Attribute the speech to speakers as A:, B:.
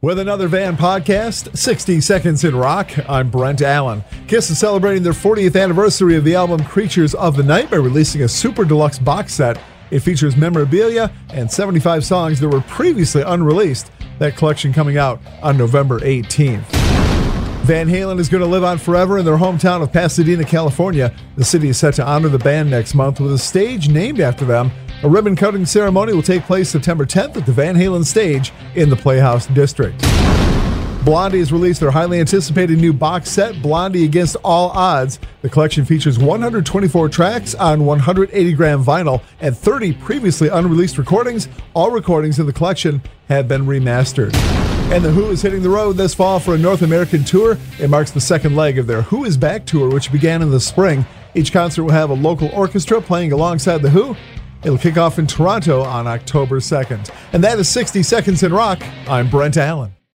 A: With another Van podcast, 60 Seconds in Rock, I'm Brent Allen. Kiss is celebrating their 40th anniversary of the album Creatures of the Night by releasing a super deluxe box set. It features memorabilia and 75 songs that were previously unreleased. That collection coming out on November 18th. Van Halen is going to live on forever in their hometown of Pasadena, California. The city is set to honor the band next month with a stage named after them. A ribbon-cutting ceremony will take place September 10th at the Van Halen stage in the Playhouse District. Blondie has released their highly anticipated new box set, Blondie Against All Odds. The collection features 124 tracks on 180-gram vinyl and 30 previously unreleased recordings. All recordings in the collection have been remastered. And The Who is hitting the road this fall for a North American tour. It marks the second leg of their Who is Back tour, which began in the spring. Each concert will have a local orchestra playing alongside The Who. It'll kick off in Toronto on October 2nd. And that is 60 Seconds in Rock. I'm Brent Allen.